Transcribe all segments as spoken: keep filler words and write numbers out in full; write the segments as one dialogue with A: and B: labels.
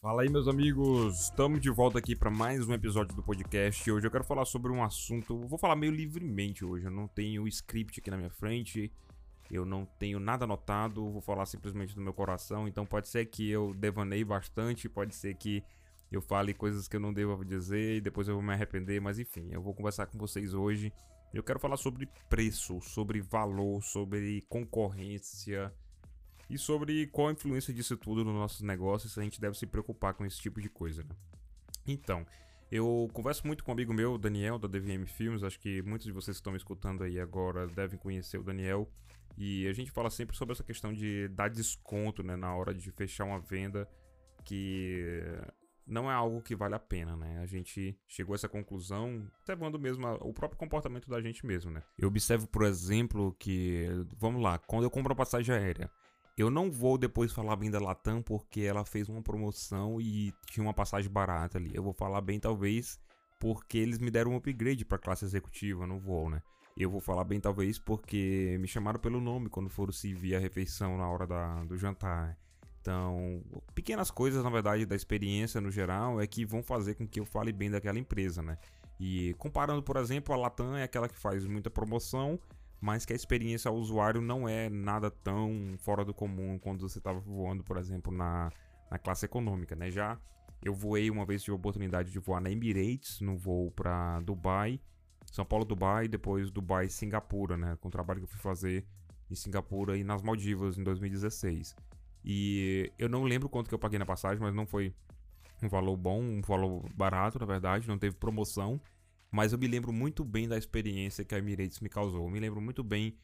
A: Fala aí, meus amigos, estamos de volta aqui para mais um episódio do podcast. Hoje eu quero falar sobre um assunto, vou falar meio livremente hoje, eu não tenho script aqui na minha frente, eu não tenho nada anotado, vou falar simplesmente do meu coração, então pode ser que eu devaneie bastante, pode ser que eu fale coisas que eu não devo dizer e depois eu vou me arrepender, mas enfim, eu vou conversar com vocês hoje. Eu quero falar sobre preço, sobre valor, sobre concorrência e sobre qual a influência disso tudo nos nossos negócios, se a gente deve se preocupar com esse tipo de coisa, né? Então, eu converso muito com um amigo meu, Daniel, da D V M Filmes, acho que muitos de vocês que estão me escutando aí agora devem conhecer o Daniel, e a gente fala sempre sobre essa questão de dar desconto, né, na hora de fechar uma venda, que não é algo que vale a pena, né? A gente chegou a essa conclusão observando mesmo o próprio comportamento da gente mesmo, né? Eu observo, por exemplo, que, vamos lá, quando eu compro uma passagem aérea, eu não vou depois falar bem da Latam porque ela fez uma promoção e tinha uma passagem barata ali. Eu vou falar bem talvez porque eles me deram um upgrade para classe executiva no voo, né? Eu vou falar bem talvez porque me chamaram pelo nome quando foram servir a refeição na hora da, do jantar. Então, pequenas coisas, na verdade, da experiência no geral é que vão fazer com que eu fale bem daquela empresa, né? E comparando, por exemplo, a Latam é aquela que faz muita promoção, mas que a experiência ao usuário não é nada tão fora do comum quando você estava voando, por exemplo, na, na classe econômica, né? Já eu voei uma vez, tive a oportunidade de voar na Emirates, no voo para Dubai, São Paulo, Dubai, depois Dubai, Singapura, né? Com o trabalho que eu fui fazer em Singapura e nas Maldivas em dois mil e dezesseis. E eu não lembro quanto que eu paguei na passagem, mas não foi um valor bom, um valor barato, na verdade, não teve promoção. Mas eu me lembro muito bem da experiência que a Emirates me causou. Eu me lembro muito bem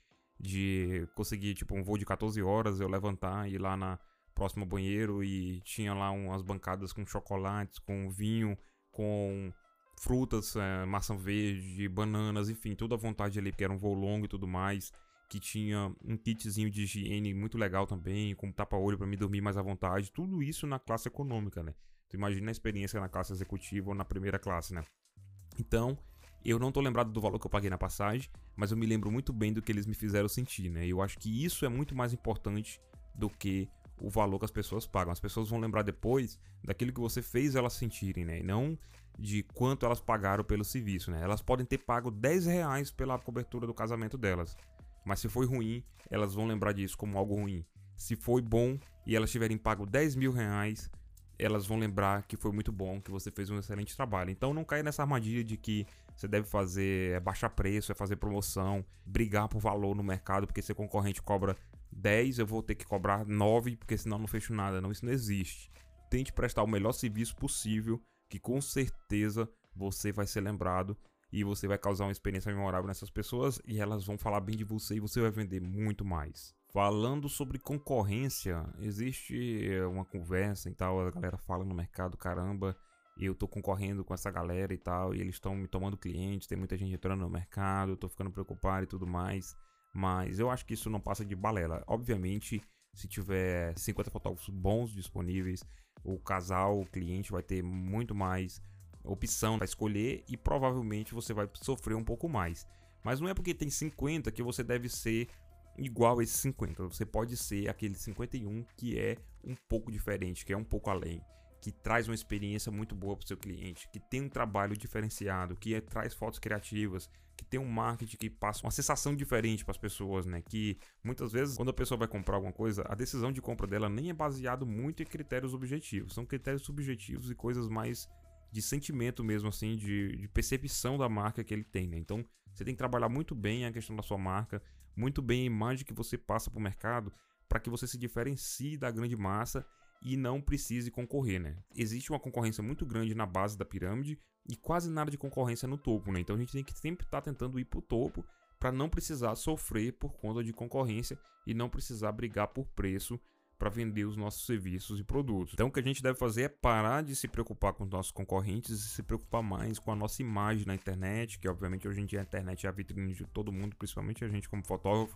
A: de conseguir, tipo, um voo de catorze horas, eu levantar e ir lá na próxima banheiro e tinha lá umas bancadas com chocolates, com vinho, com frutas, é, maçã verde, bananas, enfim, tudo à vontade ali, porque era um voo longo e tudo mais, que tinha um kitzinho de higiene muito legal também, com tapa-olho para me dormir mais à vontade, tudo isso na classe econômica, né? Tu imagina a experiência na classe executiva ou na primeira classe, né? Então, eu não tô lembrado do valor que eu paguei na passagem, mas eu me lembro muito bem do que eles me fizeram sentir, né? E eu acho que isso é muito mais importante do que o valor que as pessoas pagam. As pessoas vão lembrar depois daquilo que você fez elas sentirem, né? E não de quanto elas pagaram pelo serviço, né? Elas podem ter pago dez reais pela cobertura do casamento delas, mas se foi ruim, elas vão lembrar disso como algo ruim. Se foi bom e elas tiverem pago dez mil reais, elas vão lembrar que foi muito bom, que você fez um excelente trabalho. Então não caia nessa armadilha de que você deve fazer é baixar preço, é fazer promoção, brigar por valor no mercado, porque seu concorrente cobra dez, eu vou ter que cobrar nove, porque senão não fecho nada. Não, isso não existe. Tente prestar o melhor serviço possível, que com certeza você vai ser lembrado e você vai causar uma experiência memorável nessas pessoas e elas vão falar bem de você e você vai vender muito mais. Falando sobre concorrência, existe uma conversa e tal, a galera fala no mercado, caramba, eu tô concorrendo com essa galera e tal, e eles estão me tomando clientes, tem muita gente entrando no mercado, eu tô ficando preocupado e tudo mais, mas eu acho que isso não passa de balela. Obviamente, se tiver cinquenta fotógrafos bons disponíveis, o casal, o cliente vai ter muito mais opção para escolher e provavelmente você vai sofrer um pouco mais. Mas não é porque tem cinquenta que você deve ser igual a esses cinquenta, você pode ser aquele cinquenta e um que é um pouco diferente, que é um pouco além, que traz uma experiência muito boa para o seu cliente, que tem um trabalho diferenciado, que é, traz fotos criativas, que tem um marketing que passa uma sensação diferente para as pessoas, né? Que muitas vezes quando a pessoa vai comprar alguma coisa, a decisão de compra dela nem é baseado muito em critérios objetivos, são critérios subjetivos e coisas mais de sentimento mesmo, assim, de, de percepção da marca que ele tem, né? Então, você tem que trabalhar muito bem a questão da sua marca, muito bem a imagem que você passa para o mercado, para que você se diferencie da grande massa e não precise concorrer, né? Existe uma concorrência muito grande na base da pirâmide e quase nada de concorrência no topo, né? Então, a gente tem que sempre estar tentando ir para o topo para não precisar sofrer por conta de concorrência e não precisar brigar por preço para vender os nossos serviços e produtos. Então o que a gente deve fazer é parar de se preocupar com os nossos concorrentes e se preocupar mais com a nossa imagem na internet, que obviamente hoje em dia a internet é a vitrine de todo mundo, principalmente a gente como fotógrafo,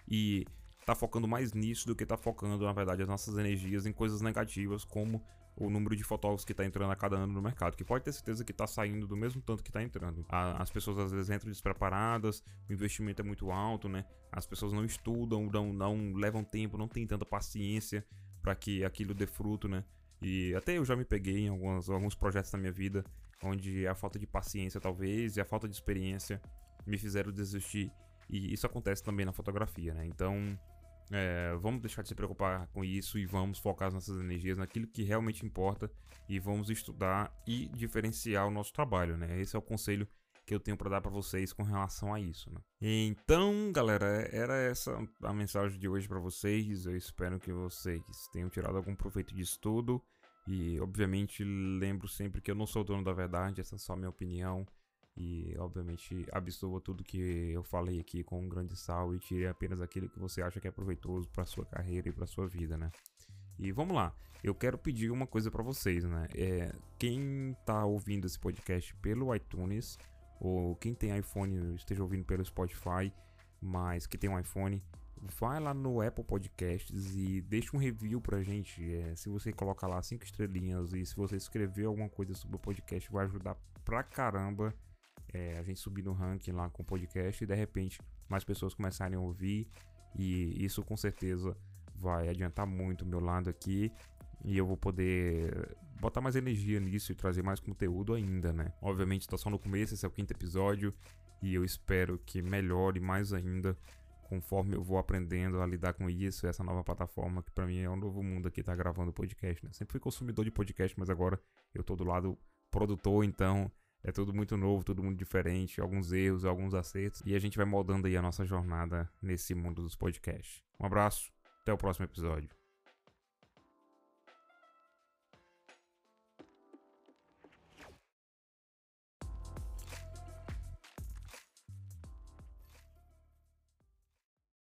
A: e tá focando mais nisso do que tá focando, na verdade, as nossas energias em coisas negativas, como o número de fotógrafos que tá entrando a cada ano no mercado, que pode ter certeza que tá saindo do mesmo tanto que tá entrando. As pessoas às vezes entram despreparadas, o investimento é muito alto, né? As pessoas não estudam, não, não levam tempo, não tem tanta paciência para que aquilo dê fruto, né? E até eu já me peguei em alguns, alguns projetos da minha vida onde a falta de paciência, talvez, e a falta de experiência me fizeram desistir. E isso acontece também na fotografia, né? Então, é, vamos deixar de se preocupar com isso e vamos focar as nossas energias naquilo que realmente importa e vamos estudar e diferenciar o nosso trabalho, né? Esse é o conselho que eu tenho para dar para vocês com relação a isso, né? Então, galera, era essa a mensagem de hoje para vocês. Eu espero que vocês tenham tirado algum proveito disso tudo. E, obviamente, lembro sempre que eu não sou o dono da verdade, essa é só a minha opinião. E, obviamente, absorva tudo que eu falei aqui com um grande sal e tire apenas aquilo que você acha que é proveitoso para sua carreira e para sua vida, né? E vamos lá, eu quero pedir uma coisa para vocês, né? É, quem tá ouvindo esse podcast pelo iTunes, ou quem tem iPhone esteja ouvindo pelo Spotify, mas que tem um iPhone, vai lá no Apple Podcasts e deixa um review pra gente. É, se você colocar lá cinco estrelinhas e se você escrever alguma coisa sobre o podcast, vai ajudar pra caramba. É, a gente subir no ranking lá com o podcast e de repente mais pessoas começarem a ouvir, e isso com certeza vai adiantar muito o meu lado aqui e eu vou poder botar mais energia nisso e trazer mais conteúdo ainda, né? Obviamente tá só no começo, esse é o quinto episódio e eu espero que melhore mais ainda conforme eu vou aprendendo a lidar com isso, essa nova plataforma que pra mim é um novo mundo aqui, tá gravando podcast, né? Sempre fui consumidor de podcast, mas agora eu tô do lado produtor, então é tudo muito novo, tudo muito diferente, alguns erros, alguns acertos, e a gente vai moldando aí a nossa jornada nesse mundo dos podcasts. Um abraço, até o próximo episódio.